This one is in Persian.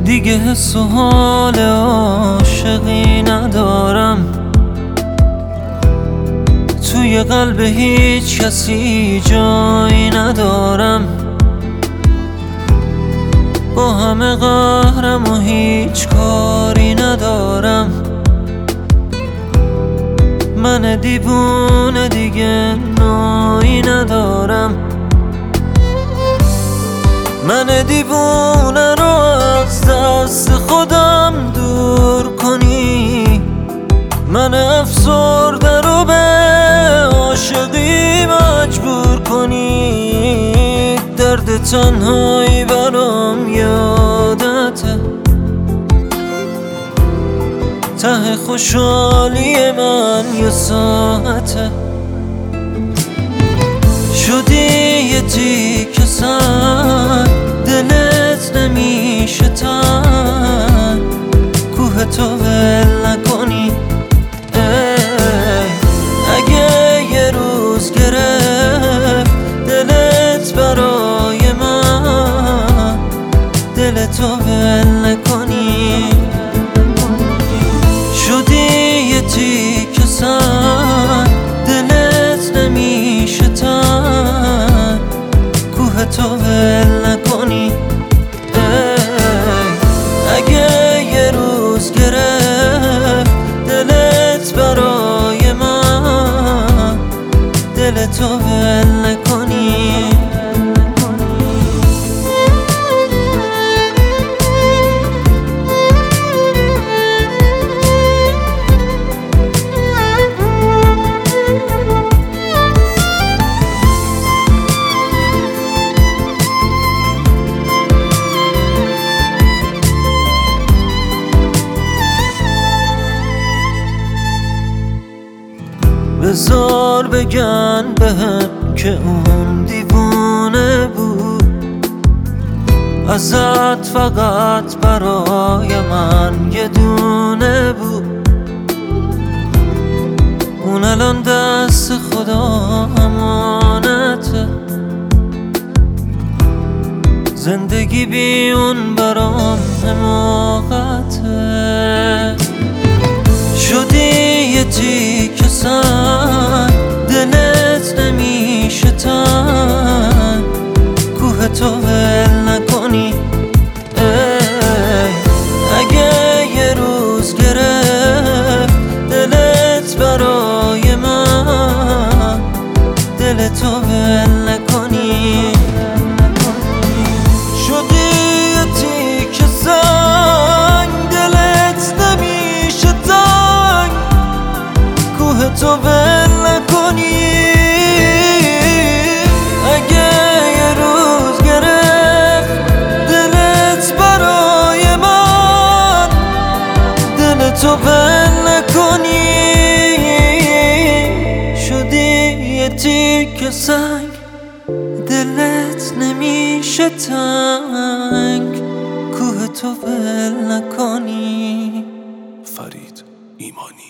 دیگه حس و حال عاشقی ندارم، توی قلب هیچ کسی جایی ندارم. با همه قهرم و هیچ کاری ندارم. من دیوونه دیگه نایی ندارم. من دیوونه رو از دست خودم دور کنی، من افسرده رو به عاشقی مجبور کنی. درد تنهایی برام یادته، ته خوشحالی من یه ساعته. شدی یه تیکه سنگ، دلت نمیشه تنگ، کوه تو ول نکنی. اگه یه روز گرفت دلت برای من، دلتو ول نکنی. شدی یه تیکه سنگ، دلت نمیشه تنگ، کوه تو ول نکنی. اگه یه روز گرفت دلت برای من، دلتو ول نکنی. بذار بگن بهم که اون دیوونه بود، ازت فقط برای من یه دونه بود. اون الان دست خدا امانته، زندگی بی اون برام حماقته. شدی یه تیکه سنگ، دلت نمیشه تنگ، کوه تو ول نکنی. اگه یه روز گرفت دلت برای من، دلتو ول نکنی. شدی یه تیکه سنگ، دلت نمیشه تنگ، کوه تو ول نکنی. اگه یه روز گرفت دلت برای من، دلتو ول نکنی. شدی یه تیکه سنگ، دلت نمیشه تنگ، کوه تو ول نکنی. فرید ایمانی.